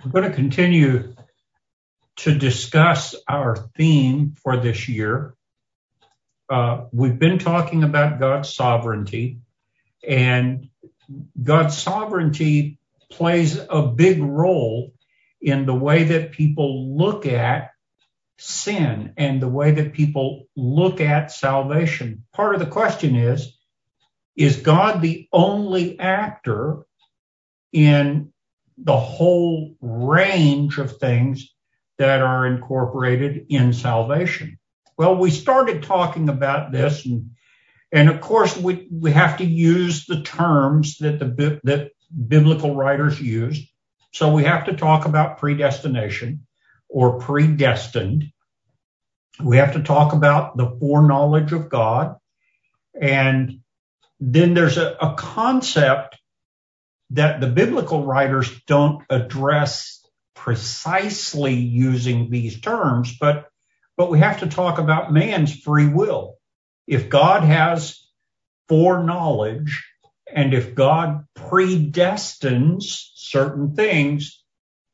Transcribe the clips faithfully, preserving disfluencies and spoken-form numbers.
We're going to continue to discuss our theme for this year. Uh, we've been talking about God's sovereignty, and God's sovereignty plays a big role in the way that people look at sin and the way that people look at salvation. Part of the question is, is God the only actor in the whole range of things that are incorporated in salvation? Well, we started talking about this, and, and of course, we, we have to use the terms that the that biblical writers used. So we have to talk about predestination or predestined. We have to talk about the foreknowledge of God. And then there's a, a concept that the biblical writers don't address precisely using these terms, but, but we have to talk about man's free will. If God has foreknowledge, and if God predestines certain things,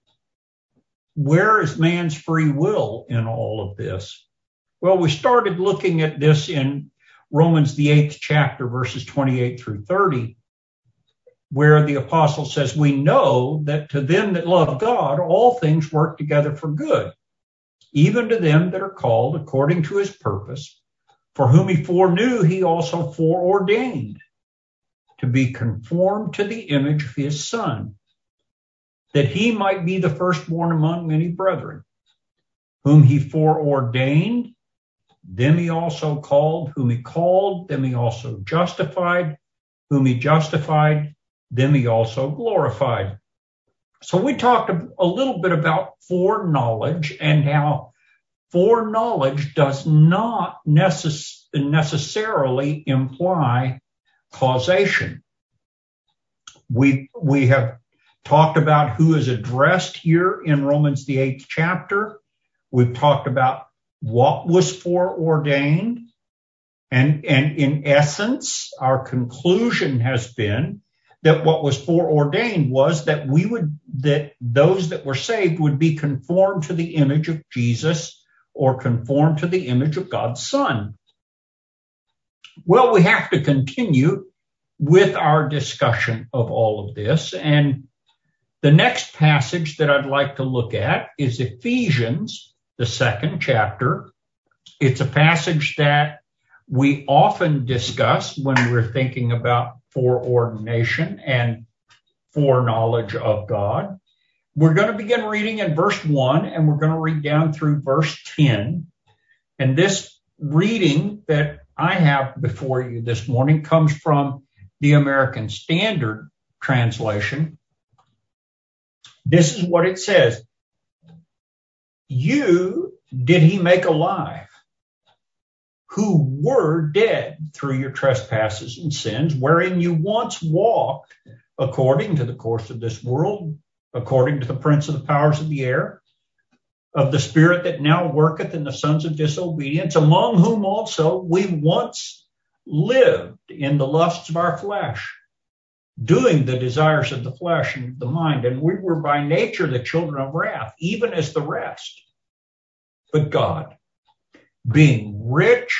where is man's free will in all of this? Well, we started looking at this in Romans, the eighth chapter, verses twenty-eight through thirty, where the apostle says, we know that to them that love God, all things work together for good, even to them that are called according to his purpose, for whom he foreknew, he also foreordained to be conformed to the image of his Son, that he might be the firstborn among many brethren. Whom he foreordained, them he also called. Whom he called, them he also justified. Whom he justified, them he also glorified. So we talked a little bit about foreknowledge and how foreknowledge does not necess- necessarily imply causation. We, we have talked about who is addressed here in Romans, the eighth chapter. We've talked about what was foreordained. And, and in essence, our conclusion has been that what was foreordained was that we would, that those that were saved would be conformed to the image of Jesus or conformed to the image of God's Son. Well, we have to continue with our discussion of all of this. And the next passage that I'd like to look at is Ephesians, the second chapter. It's a passage that we often discuss when we're thinking about foreordination and foreknowledge of God. We're going to begin reading in verse one, and we're going to read down through verse ten. And this reading that I have before you this morning comes from the American Standard Translation. This is what it says. You did he make alive, who were dead through your trespasses and sins, wherein you once walked according to the course of this world, according to the prince of the powers of the air, of the spirit that now worketh in the sons of disobedience, among whom also we once lived in the lusts of our flesh, doing the desires of the flesh and of the mind. And we were by nature the children of wrath, even as the rest. But God, being rich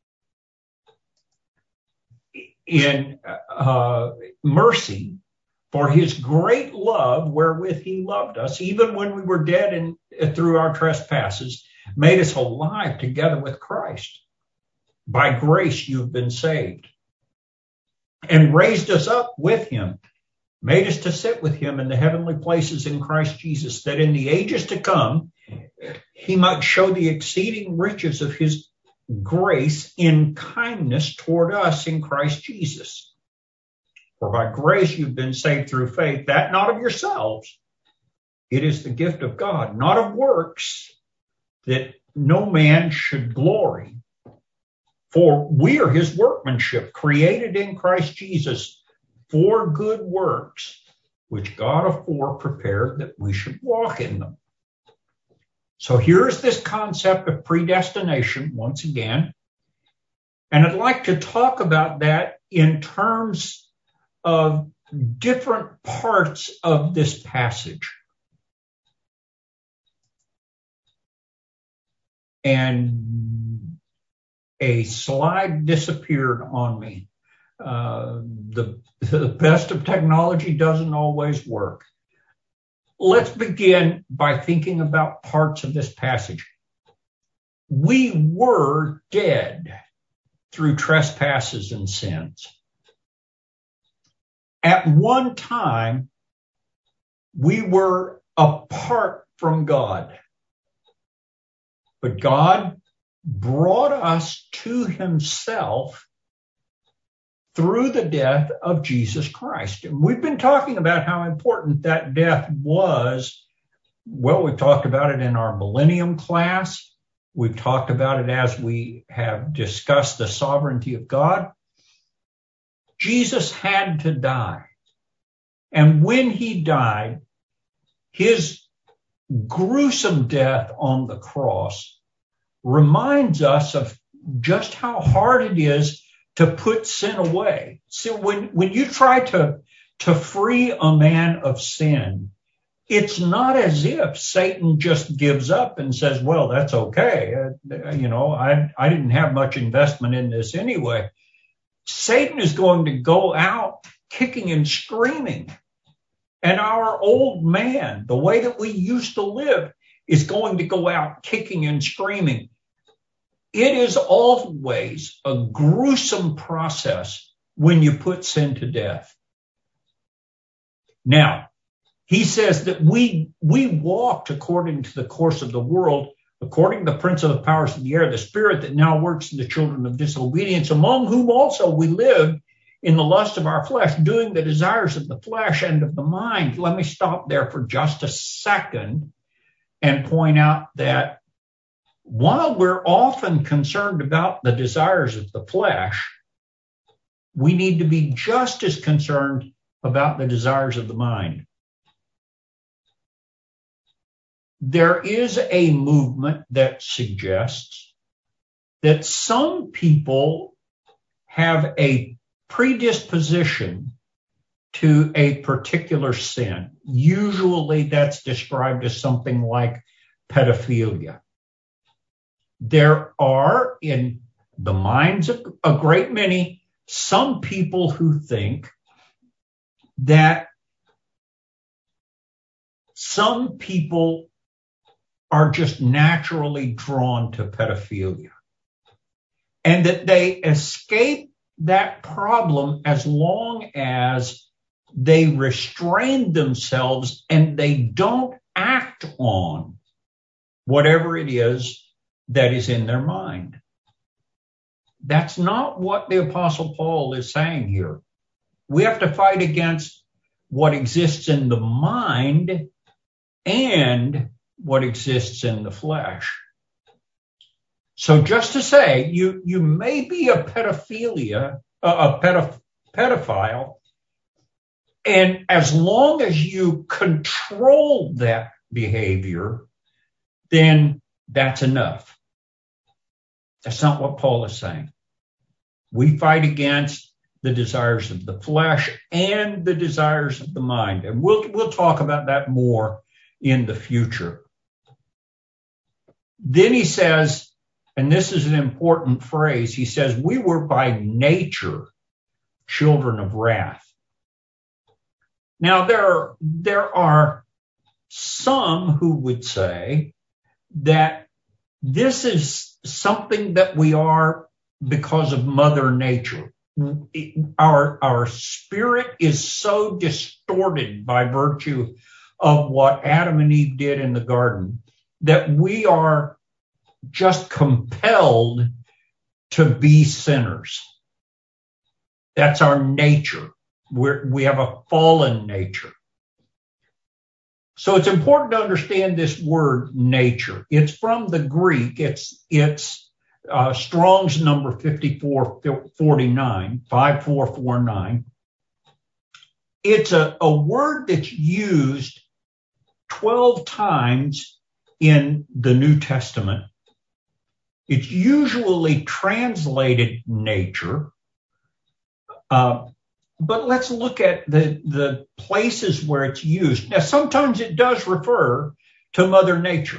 in uh, mercy, for his great love wherewith he loved us, even when we were dead and uh, through our trespasses, made us alive together with Christ. By grace you've been saved, and raised us up with him, made us to sit with him in the heavenly places in Christ Jesus, that in the ages to come he might show the exceeding riches of his grace in kindness toward us in Christ Jesus. For by grace you've been saved through faith, that not of yourselves. It is the gift of God, not of works, that no man should glory. For we are his workmanship, created in Christ Jesus for good works, which God afore prepared that we should walk in them. So here's this concept of predestination once again. And I'd like to talk about that in terms of different parts of this passage. and a slide disappeared on me. Uh, the, the best of technology doesn't always work. Let's begin by thinking about parts of this passage. We were dead through trespasses and sins. At one time, we were apart from God. But God brought us to himself through the death of Jesus Christ. And we've been talking about how important that death was. Well, we talked about it in our Millennium class. We've talked about it as we have discussed the sovereignty of God. Jesus had to die. And when he died, his gruesome death on the cross reminds us of just how hard it is to put sin away. So when, when you try to, to free a man of sin, it's not as if Satan just gives up and says, well, that's okay. Uh, you know, I, I didn't have much investment in this anyway. Satan is going to go out kicking and screaming. And our old man, the way that we used to live, is going to go out kicking and screaming. It is always a gruesome process when you put sin to death. Now, he says that we, we walked according to the course of the world, according to the prince of the powers of the air, the spirit that now works in the children of disobedience, among whom also we lived in the lust of our flesh, doing the desires of the flesh and of the mind. Let me stop there for just a second and point out that while we're often concerned about the desires of the flesh, we need to be just as concerned about the desires of the mind. There is a movement that suggests that some people have a predisposition to a particular sin. Usually that's described as something like pedophilia. There are, in the minds of a great many, some people who think that some people are just naturally drawn to pedophilia and that they escape that problem as long as they restrain themselves and they don't act on whatever it is that is in their mind. That's not what the Apostle Paul is saying here. We have to fight against what exists in the mind and what exists in the flesh. So just to say, you, you may be a pedophilia, a pedoph- pedophile, and as long as you control that behavior, then that's enough. That's not what Paul is saying. We fight against the desires of the flesh and the desires of the mind. And we'll, we'll talk about that more in the future. Then he says, and this is an important phrase, he says, we were by nature children of wrath. Now, there are, there are some who would say that this is something that we are because of Mother Nature. Our, our spirit is so distorted by virtue of what Adam and Eve did in the garden that we are just compelled to be sinners. That's our nature. We're, we have a fallen nature. So it's important to understand this word nature. It's from the Greek. It's, it's uh, Strong's number fifty-four forty-nine, five four four nine. It's a, a word that's used twelve times in the New Testament. It's usually translated nature. Uh, but let's look at the, the places where it's used. Now, sometimes it does refer to Mother Nature.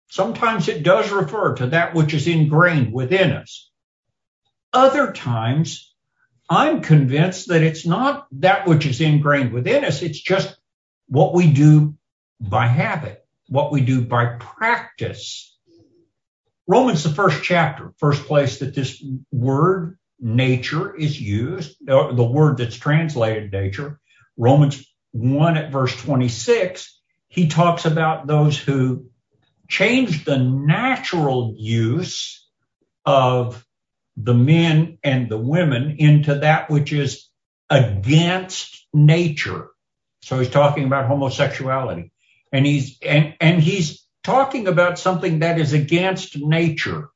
Sometimes it does refer to that which is ingrained within us. Other times, I'm convinced that it's not that which is ingrained within us. It's just what we do by habit, what we do by practice. Romans, the first chapter, first place that this word nature is used, the word that's translated nature. Romans one at verse twenty-six, he talks about those who change the natural use of the men and the women into that which is against nature. So he's talking about homosexuality, and he's and, and he's talking about something that is against nature.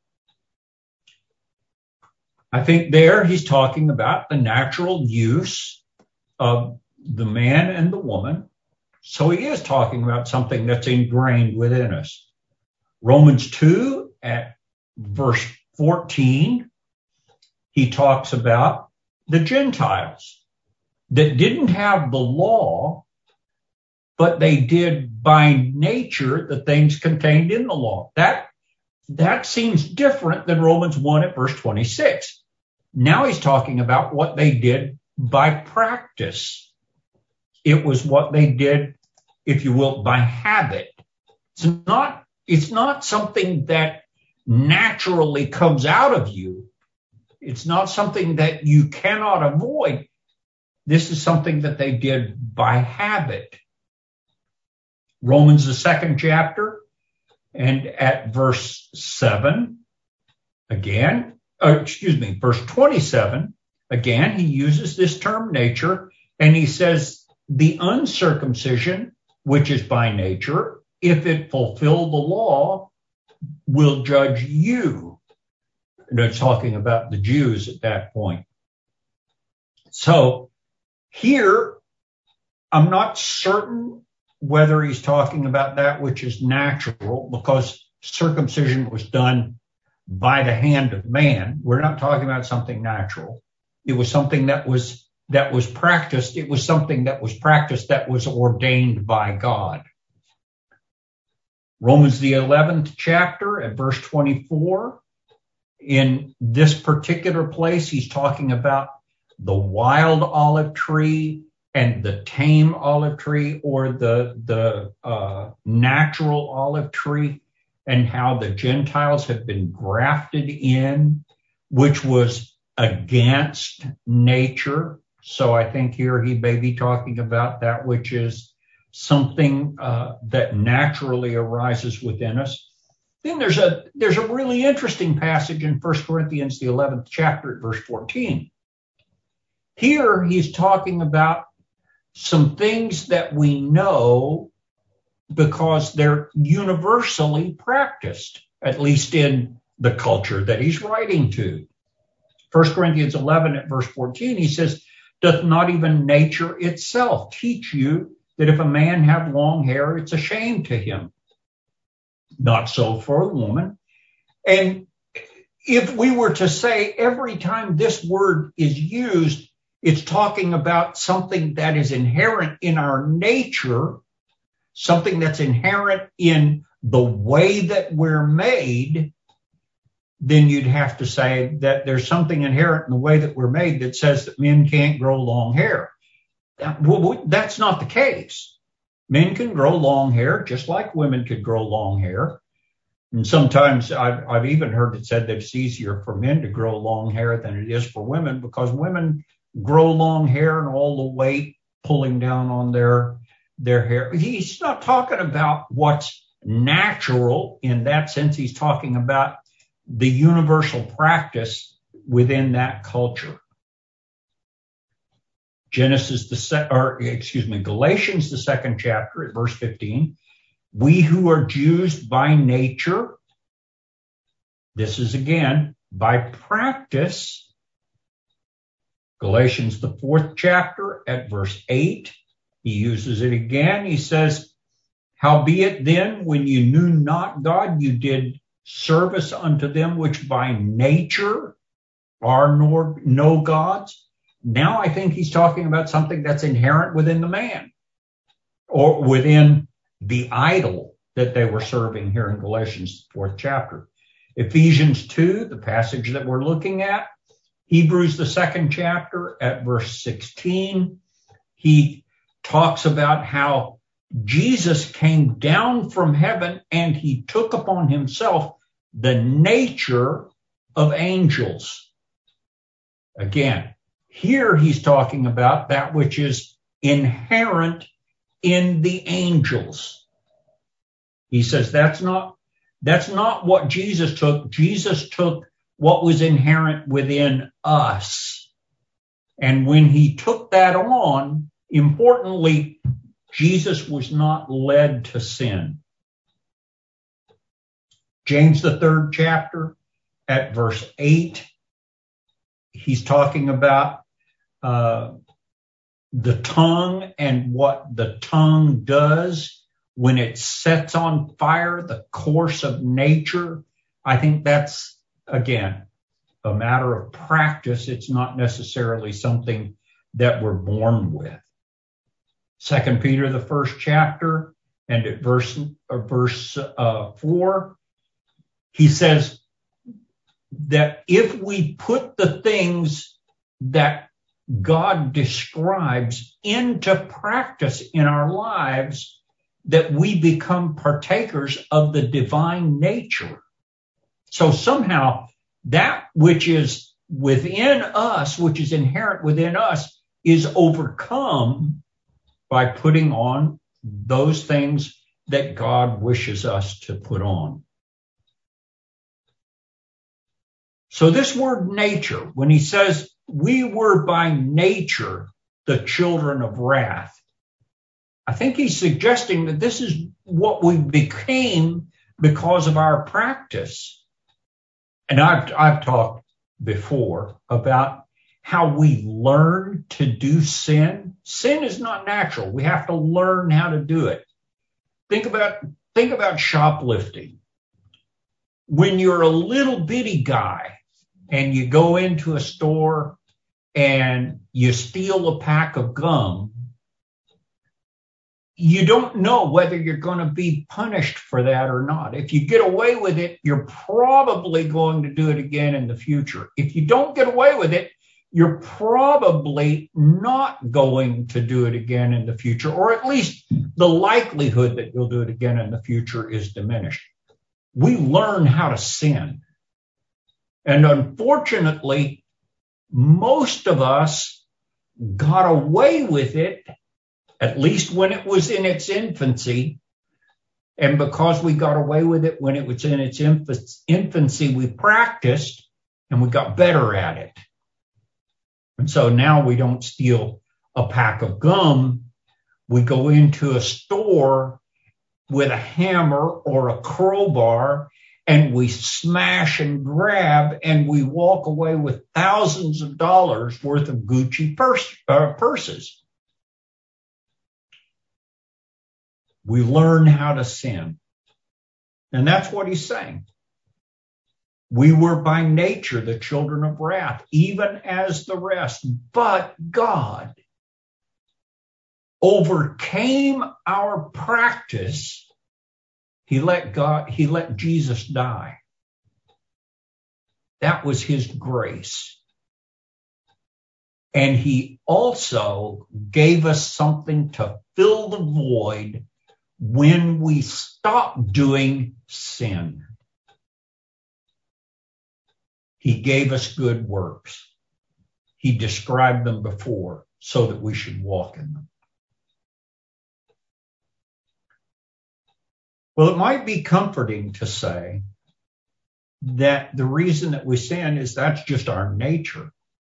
I think there he's talking about the natural use of the man and the woman. So he is talking about something that's ingrained within us. Romans two at verse fourteen, he talks about the Gentiles that didn't have the law, but they did by nature the things contained in the law. That, that seems different than Romans one at verse twenty-six. Now he's talking about what they did by practice. It was what they did, if you will, by habit. It's not, it's not something that naturally comes out of you. It's not something that you cannot avoid. This is something that they did by habit. Romans, the second chapter, and at verse seven, again, uh, excuse me, verse twenty-seven, again, he uses this term nature, and he says, the uncircumcision, which is by nature, if it fulfill the law, will judge you. And they're talking about the Jews at that point. So here, I'm not certain whether he's talking about that which is natural, because circumcision was done by the hand of man. We're not talking about something natural. It was something that was that was practiced. It was something that was practiced that was ordained by God. Romans, the eleventh chapter at verse twenty-four, in this particular place, he's talking about the wild olive tree and the tame olive tree, or the, the uh, natural olive tree, and how the Gentiles have been grafted in, which was against nature. So I think here he may be talking about that which is something uh, that naturally arises within us. Then there's a there's a really interesting passage in First Corinthians, the eleventh chapter, at verse fourteen. Here he's talking about some things that we know because they're universally practiced, at least in the culture that he's writing to. First Corinthians eleven at verse fourteen, he says, doth not even nature itself teach you that if a man have long hair, it's a shame to him? Not so for a woman. And if we were to say every time this word is used, it's talking about something that is inherent in our nature, something that's inherent in the way that we're made, then you'd have to say that there's something inherent in the way that we're made that says that men can't grow long hair. Well, that's not the case. Men can grow long hair just like women could grow long hair. And sometimes I've, I've even heard it said that it's easier for men to grow long hair than it is for women, because women grow long hair and all the weight pulling down on their, their hair. He's not talking about what's natural in that sense. He's talking about the universal practice within that culture. Genesis, the se- or excuse me, Galatians, the second chapter at verse fifteen. We who are Jews by nature, this is again by practice. Galatians, the fourth chapter at verse eight, he uses it again. He says, howbeit then, when you knew not God, you did service unto them which by nature are nor no gods. Now I think he's talking about something that's inherent within the man, or within the idol that they were serving here in Galatians, fourth chapter. Ephesians two, the passage that we're looking at, Hebrews, the second chapter at verse sixteen, he talks about how Jesus came down from heaven and he took upon himself the nature of angels. Again, here he's talking about that which is inherent in the angels. He says that's not, that's not what Jesus took. Jesus took what was inherent within us. And when he took that on, importantly, Jesus was not led to sin. James, the third chapter, at verse eight, he's talking about uh, the tongue and what the tongue does when it sets on fire the course of nature. I think that's, again, a matter of practice. It's not necessarily something that we're born with. Second Peter, the first chapter, and at verse, uh, verse uh, four, he says that if we put the things that God describes into practice in our lives, that we become partakers of the divine nature. So somehow that which is within us, which is inherent within us, is overcome by putting on those things that God wishes us to put on. So this word nature, when he says we were by nature the children of wrath, I think he's suggesting that this is what we became because of our practice. And I've, I've talked before about how we learn to do sin. Sin is not natural. We have to learn how to do it. Think about, think about shoplifting. When you're a little bitty guy and you go into a store and you steal a pack of gum, you don't know whether you're going to be punished for that or not. If you get away with it, you're probably going to do it again in the future. If you don't get away with it, you're probably not going to do it again in the future, or at least the likelihood that you'll do it again in the future is diminished. We learn how to sin. And unfortunately, most of us got away with it, at least when it was in its infancy. And because we got away with it when it was in its infancy, we practiced and we got better at it. And so now we don't steal a pack of gum. We go into a store with a hammer or a crowbar and we smash and grab and we walk away with thousands of dollars worth of Gucci purse, uh, purses. We learn how to sin. And that's what he's saying. We were by nature the children of wrath, even as the rest. But God overcame our practice. He let God, he let Jesus die. That was his grace. And he also gave us something to fill the void when we stop doing sin. He gave us good works. He described them before so that we should walk in them. Well, it might be comforting to say that the reason that we sin is that's just our nature.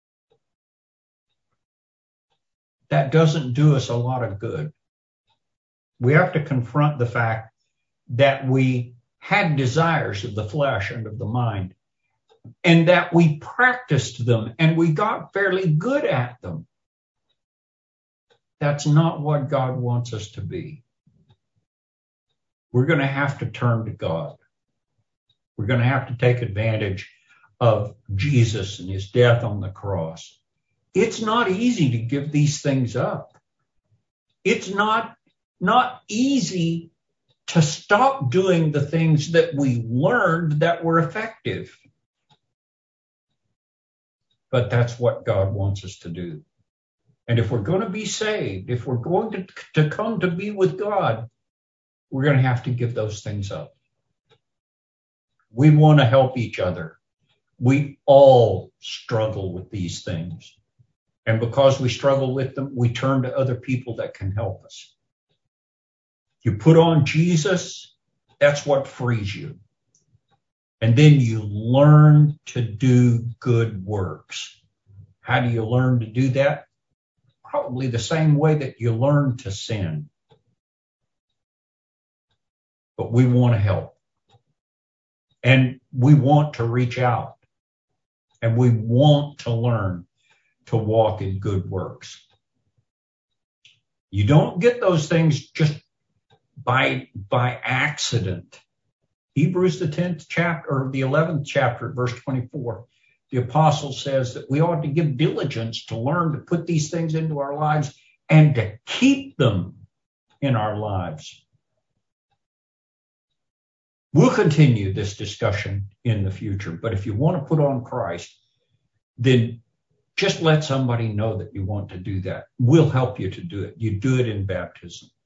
That doesn't do us a lot of good. We have to confront the fact that we had desires of the flesh and of the mind, and that we practiced them and we got fairly good at them. That's not what God wants us to be. We're going to have to turn to God. We're going to have to take advantage of Jesus and his death on the cross. It's not easy to give these things up. It's not, not easy to stop doing the things that we learned that were effective. But that's what God wants us to do. And if we're going to be saved, if we're going to, to come to be with God, we're going to have to give those things up. We want to help each other. We all struggle with these things. And because we struggle with them, we turn to other people that can help us. You put on Jesus, that's what frees you. And then you learn to do good works. How do you learn to do that? Probably the same way that you learn to sin. But we want to help. And we want to reach out. And we want to learn to walk in good works. You don't get those things just by, by accident. Hebrews, the tenth chapter, or the eleventh chapter, verse twenty-four, the apostle says that we ought to give diligence to learn to put these things into our lives and to keep them in our lives. We'll continue this discussion in the future, but if you want to put on Christ, then just let somebody know that you want to do that. We'll help you to do it. You do it in baptism.